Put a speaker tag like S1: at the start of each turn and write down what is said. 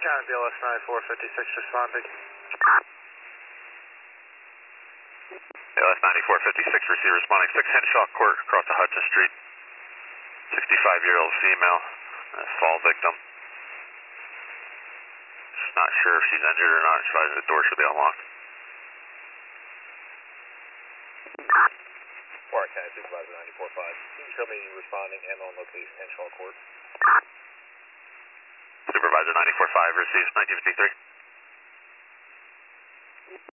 S1: County BLS 9456 responding.
S2: BLS 9456 receiver responding. 6 Henshaw Court across the Hudson Street. 65-year-old female, fall victim. Just not sure if she's injured or not. The door should be unlocked.
S3: Warren County Supervisor 94.5. Can you show me responding and on location Henshaw Court?
S2: Supervisor 94.5 receives 1953.